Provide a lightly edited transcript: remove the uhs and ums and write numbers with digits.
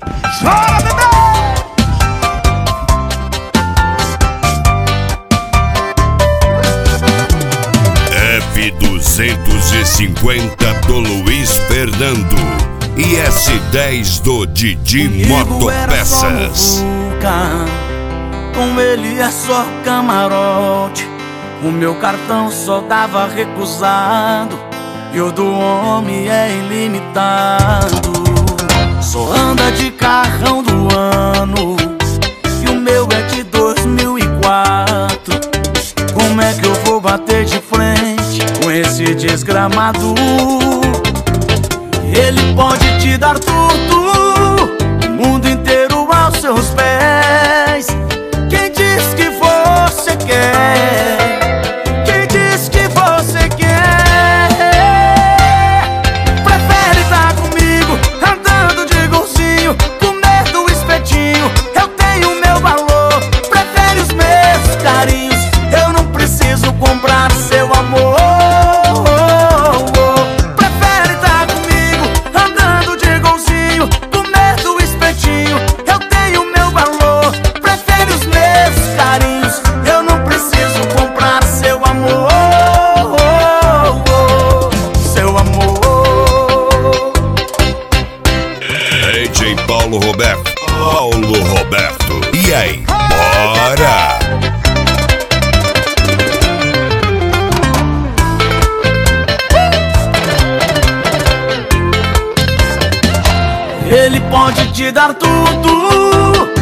Chora, bebê! F250 do Luiz Fernando e S10 do Didi Motopeças. Com ele é só camarote. O meu cartão só dava recusado e o do homem é ilimitado. Só anda de carrão do ano e o meu é de 2004. Como é que eu vou bater de frente com esse desgramado? Ele pode te dar tudo, o mundo inteiro aos seus pés. Quem diz que você quer? Quem diz que você quer? Prefere estar comigo, andando de golzinho, comer do espetinho. Eu tenho meu valor, prefere os meus carinhos. Eu não preciso comprar seu amor. Prefere estar comigo, andando de golzinho, comer do espetinho. Eu tenho meu valor, prefere os meus carinhos. Eu não preciso comprar seu amor. Seu amor. DJ Paulo Roberto. Paulo Roberto. E aí, bora! Ele pode te dar tudo,